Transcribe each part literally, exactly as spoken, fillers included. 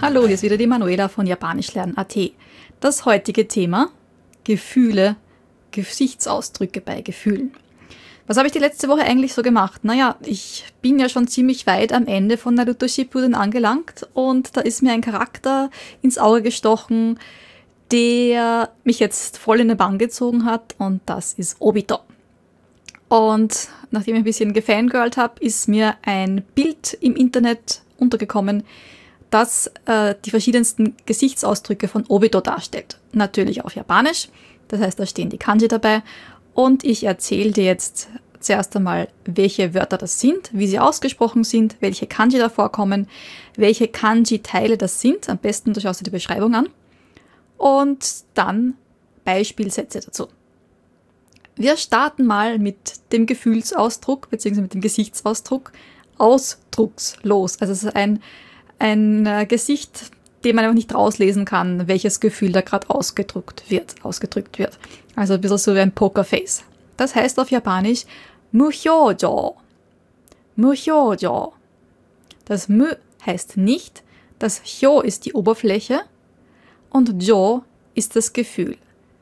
Hallo, hier ist wieder die Manuela von japanischlernen punkt at. Das heutige Thema: Gefühle, Gesichtsausdrücke bei Gefühlen. Was habe ich die letzte Woche eigentlich so gemacht? Naja, ich bin ja schon ziemlich weit am Ende von Naruto Shippuden angelangt und da ist mir ein Charakter ins Auge gestochen, der mich jetzt voll in den Bann gezogen hat, und das ist Obito. Und nachdem ich ein bisschen gefangirlt habe, ist mir ein Bild im Internet untergekommen, das äh, die verschiedensten Gesichtsausdrücke von Obito darstellt. Natürlich auf Japanisch, das heißt, da stehen die Kanji dabei. Und ich erzähle dir jetzt zuerst einmal, welche Wörter das sind, wie sie ausgesprochen sind, welche Kanji da vorkommen, welche Kanji-Teile das sind. Am besten, du schaust dir die Beschreibung an. Und dann Beispielsätze dazu. Wir starten mal mit dem Gefühlsausdruck bzw. mit dem Gesichtsausdruck ausdruckslos. Also es ist ein, ein äh, Gesicht, dem man einfach nicht rauslesen kann, welches Gefühl da gerade ausgedrückt wird, ausgedrückt wird. Also ein bisschen so wie ein Pokerface. Das heißt auf Japanisch Muhyojo. Muhyojo. Das Mu heißt nicht, das Hyo ist die Oberfläche und Jo ist das Gefühl.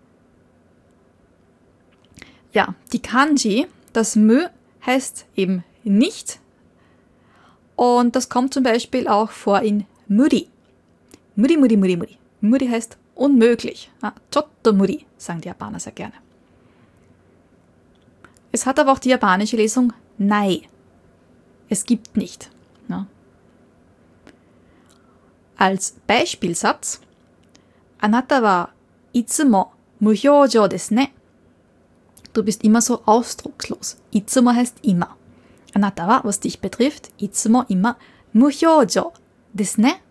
Ja, die Kanji, das Mu heißt eben nicht, und das kommt zum Beispiel auch vor in Muri. Muri, Muri, Muri, Muri. Muri heißt unmöglich. Ah, Chotto Muri, sagen die Japaner sehr gerne. Es hat aber auch die japanische Lesung Nai. Es gibt nicht. Ja. Als Beispielsatz: Anata wa itsumo muhyoujou desu ne. Du bist immer so ausdruckslos. Itsumo heißt immer. Anata wa, was dich betrifft, itsumo immer muhyoujou desu ne.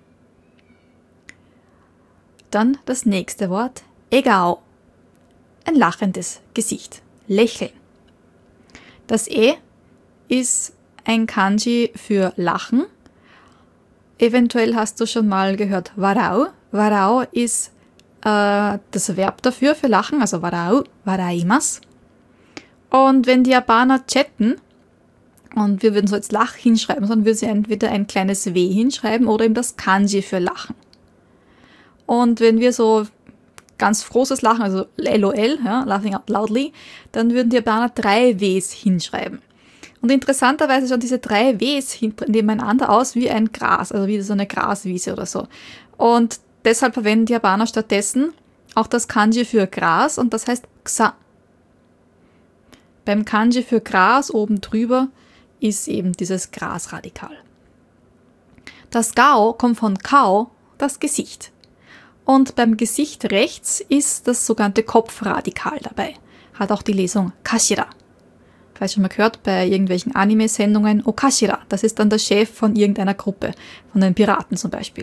Dann das nächste Wort, Egao. Ein lachendes Gesicht. Lächeln. Das E ist ein Kanji für Lachen. Eventuell hast du schon mal gehört Warau. Warau ist äh, das Verb dafür, für Lachen, also Warau, waraimasu. Und wenn die Japaner chatten und wir würden so jetzt Lach hinschreiben, dann würden sie entweder ein kleines W hinschreiben oder eben das Kanji für Lachen. Und wenn wir so ganz großes Lachen, also LOL, ja, laughing out loudly, dann würden die Japaner drei Ws hinschreiben. Und interessanterweise schauen diese drei Ws nebeneinander aus wie ein Gras, also wie so eine Graswiese oder so. Und deshalb verwenden die Japaner stattdessen auch das Kanji für Gras, und das heißt Xa. Beim Kanji für Gras oben drüber ist eben dieses Grasradikal. Das Gao kommt von Kao, das Gesicht. Und beim Gesicht rechts ist das sogenannte Kopfradikal dabei. Hat auch die Lesung Kashira. Vielleicht schon mal gehört bei irgendwelchen Anime-Sendungen, Okashira, das ist dann der Chef von irgendeiner Gruppe, von den Piraten zum Beispiel.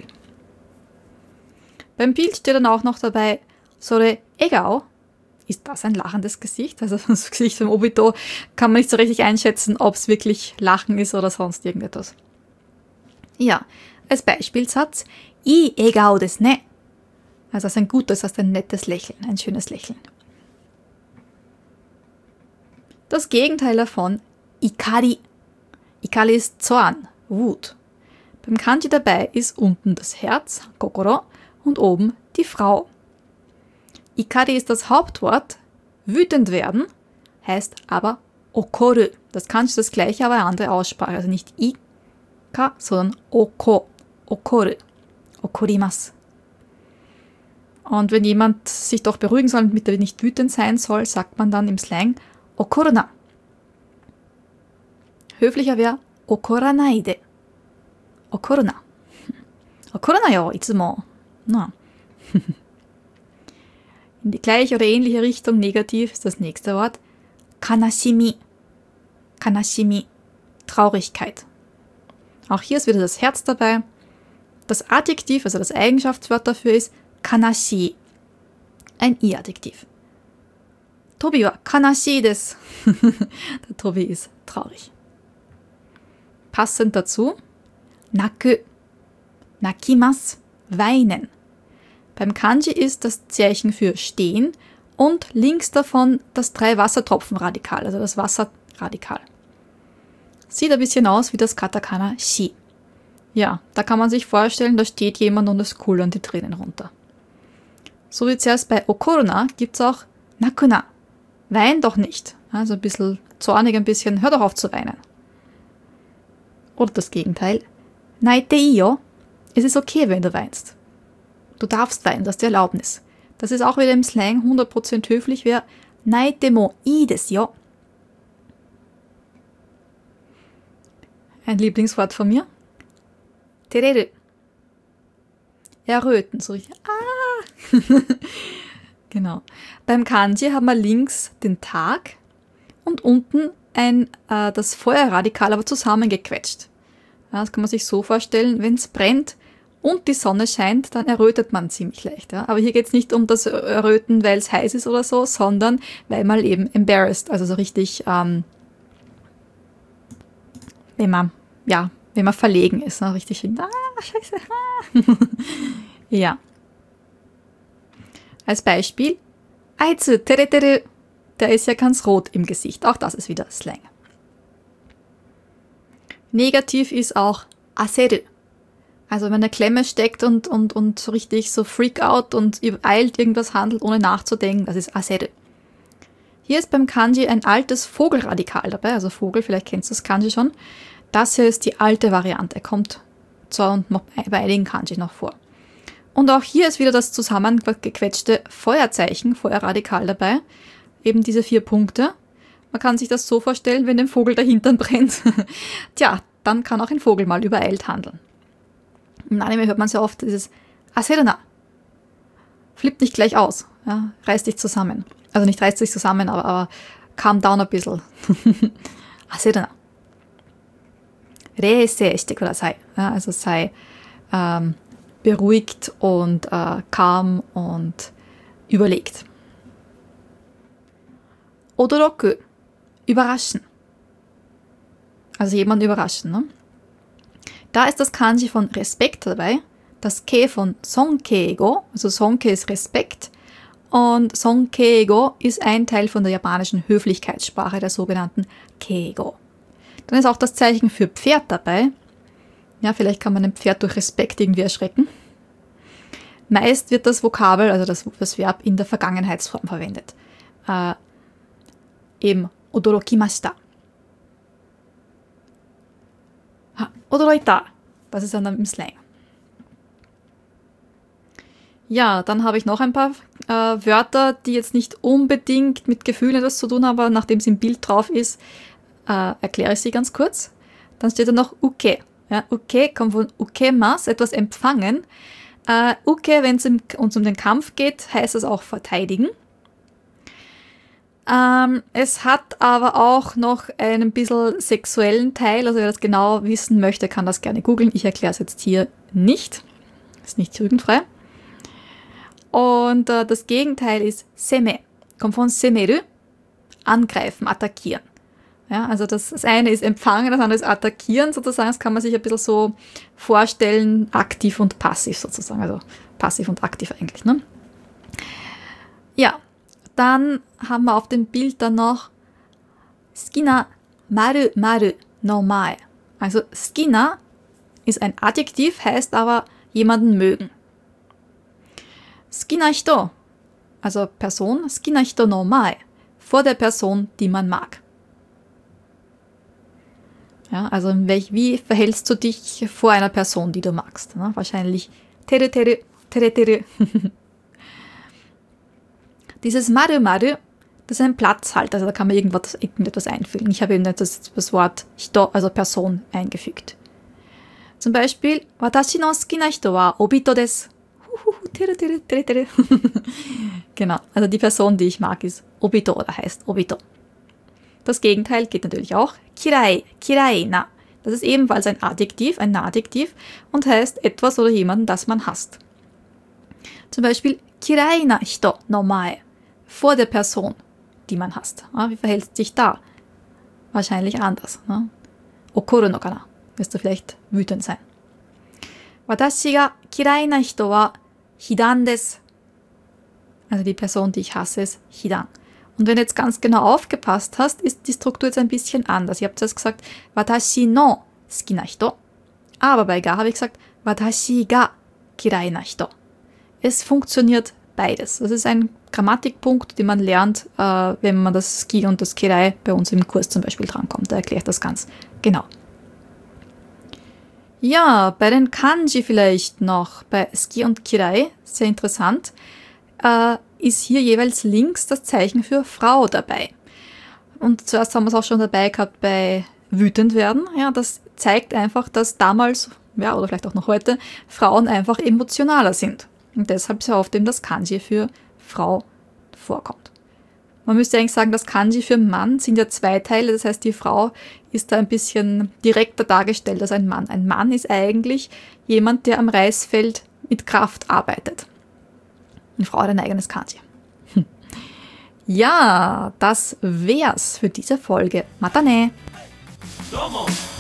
Beim Bild steht dann auch noch dabei, Sore Egao. Ist das ein lachendes Gesicht? Also das Gesicht von Obito kann man nicht so richtig einschätzen, ob es wirklich Lachen ist oder sonst irgendetwas. Ja, als Beispielsatz, I Egao desu ne. Also das ist ein gutes, das ist ein nettes Lächeln, ein schönes Lächeln. Das Gegenteil davon, Ikari. Ikari ist Zorn, Wut. Beim Kanji dabei ist unten das Herz, Kokoro, und oben die Frau. Ikari ist das Hauptwort, wütend werden, heißt aber Okoru. Das Kanji ist das gleiche, aber eine andere Aussprache. Also nicht Ika, sondern Oko. Okoru. Okorimasu. Und wenn jemand sich doch beruhigen soll, damit er nicht wütend sein soll, sagt man dann im Slang Okorona. Höflicher wäre Okoranaide. Okorona. Okorona yo, itsumo. Na. In die gleiche oder ähnliche Richtung, negativ, ist das nächste Wort Kanashimi. Kanashimi. Traurigkeit. Auch hier ist wieder das Herz dabei. Das Adjektiv, also das Eigenschaftswort dafür ist Kanashi. Ein I-Adjektiv. Tobi wa kanashi desu. Der Tobi ist traurig. Passend dazu, Naku. Nakimasu. Weinen. Beim Kanji ist das Zeichen für stehen und links davon das Drei-Wassertropfen-Radikal, also das Wasserradikal. Sieht ein bisschen aus wie das Katakana Shi. Ja, da kann man sich vorstellen, da steht jemand und es kullern die Tränen runter. So wie zuerst bei okoruna gibt es auch nakuna. Wein doch nicht. Also ein bisschen zornig, ein bisschen, hör doch auf zu weinen. Oder das Gegenteil. Naite iyo. Es ist okay, wenn du weinst. Du darfst weinen, das ist die Erlaubnis. Das ist auch wieder im Slang hundert Prozent höflich, wäre naite mo ii desu yo. Ein Lieblingswort von mir. Tereru. Erröten, so richtig. Ah! Genau. Beim Kanji haben wir links den Tag und unten ein, äh, das Feuerradikal, aber zusammengequetscht. Ja, das kann man sich so vorstellen, wenn es brennt und die Sonne scheint, dann errötet man ziemlich leicht. Ja? Aber hier geht es nicht um das Erröten, weil es heiß ist oder so, sondern weil man eben embarrassed, also so richtig, ähm, wenn man, ja, wenn man verlegen ist, ne? Richtig, ah, scheiße. Ja. Als Beispiel, Aizu tereteru, der ist ja ganz rot im Gesicht. Auch das ist wieder Slang. Negativ ist auch aseru. Also wenn eine Klemme steckt und, und, und so richtig so freak out und eilt irgendwas handelt, ohne nachzudenken, das ist aseru. Hier ist beim Kanji ein altes Vogelradikal dabei, also Vogel, vielleicht kennst du das Kanji schon. Das hier ist die alte Variante, kommt zwar und noch bei einigen Kanji noch vor. Und auch hier ist wieder das zusammengequetschte Feuerzeichen, Feuerradikal dabei. Eben diese vier Punkte. Man kann sich das so vorstellen, wenn dem Vogel der Hintern brennt. Tja, dann kann auch ein Vogel mal übereilt handeln. Im Anime hört man sehr oft dieses Aseruna. Flippt nicht gleich aus. Ja, reiß dich zusammen. Also nicht reiß dich zusammen, aber, aber calm down ein bisschen. Aseruna. Reisei shite kudasai. Ja, also sei ähm, beruhigt und äh, calm und überlegt. Odoroku, überraschen. Also jemand überraschen. Ne? Da ist das Kanji von Respekt dabei, das Ke von Sonkeigo, also Sonke ist Respekt und Sonkeigo ist ein Teil von der japanischen Höflichkeitssprache, der sogenannten Keigo. Dann ist auch das Zeichen für Pferd dabei. Ja, vielleicht kann man ein Pferd durch Respekt irgendwie erschrecken. Meist wird das Vokabel, also das, das Verb, in der Vergangenheitsform verwendet. Äh, eben odorokimashita. Ha, odoroita. Das ist dann im Slang. Ja, dann habe ich noch ein paar äh, Wörter, die jetzt nicht unbedingt mit Gefühlen etwas zu tun haben, aber nachdem es im Bild drauf ist, äh, erkläre ich sie ganz kurz. Dann steht da noch uke. Ja, uke kommt von ukemas, etwas empfangen. Uh, uke, wenn es uns um den Kampf geht, heißt es auch verteidigen. Um, es hat aber auch noch einen bisschen sexuellen Teil, also wer das genau wissen möchte, kann das gerne googeln. Ich erkläre es jetzt hier nicht. Ist nicht jugendfrei. Und uh, das Gegenteil ist seme. Kommt von semeru, angreifen, attackieren. Ja, also das, das eine ist empfangen, das andere ist attackieren sozusagen. Das kann man sich ein bisschen so vorstellen, aktiv und passiv sozusagen. Also passiv und aktiv eigentlich. Ne? Ja, dann haben wir auf dem Bild dann noch Skina maru maru no mae. Also Skina ist ein Adjektiv, heißt aber jemanden mögen. Skina hito, also Person, Skina hito no mae, vor der Person, die man mag. Ja, also wie verhältst du dich vor einer Person, die du magst? Ne? Wahrscheinlich teru teru, tere teru. Dieses maru maru, das ist ein Platzhalter, also da kann man irgendwas, irgendetwas einfügen. Ich habe eben das, das Wort hito, also Person, eingefügt. Zum Beispiel, watashi no sukina hito wa obito desu. Teru teru, tere teru. Genau, also die Person, die ich mag, ist obito oder heißt obito. Das Gegenteil geht natürlich auch. Kirai, kirai na. Das ist ebenfalls ein Adjektiv, ein Adjektiv und heißt etwas oder jemanden, das man hasst. Zum Beispiel kirai na hito no mae. Vor der Person, die man hasst. Ja, wie verhält es sich da? Wahrscheinlich anders. Ne? Okoru no kana. Wirst du vielleicht wütend sein. Watashi ga kirai na hito wa hidan desu. Also die Person, die ich hasse, ist hidan. Und wenn du jetzt ganz genau aufgepasst hast, ist die Struktur jetzt ein bisschen anders. Ich habe zuerst gesagt, watashi no suki na hito, Aber bei ga habe ich gesagt, watashi ga kirai na hito. Es funktioniert beides. Das ist ein Grammatikpunkt, den man lernt, äh, wenn man das ki und das kirai bei uns im Kurs zum Beispiel drankommt. Da erkläre ich das ganz genau. Ja, bei den Kanji vielleicht noch, bei ski und kirai, sehr interessant, äh, ist hier jeweils links das Zeichen für Frau dabei. Und zuerst haben wir es auch schon dabei gehabt bei wütend werden. Ja, das zeigt einfach, dass damals, ja, oder vielleicht auch noch heute, Frauen einfach emotionaler sind. Und deshalb sehr oft eben das Kanji für Frau vorkommt. Man müsste eigentlich sagen, das Kanji für Mann sind ja zwei Teile. Das heißt, die Frau ist da ein bisschen direkter dargestellt als ein Mann. Ein Mann ist eigentlich jemand, der am Reisfeld mit Kraft arbeitet. Eine Frau hat ein eigenes Kanji. Hm. Ja, das wär's für diese Folge. Mata ne!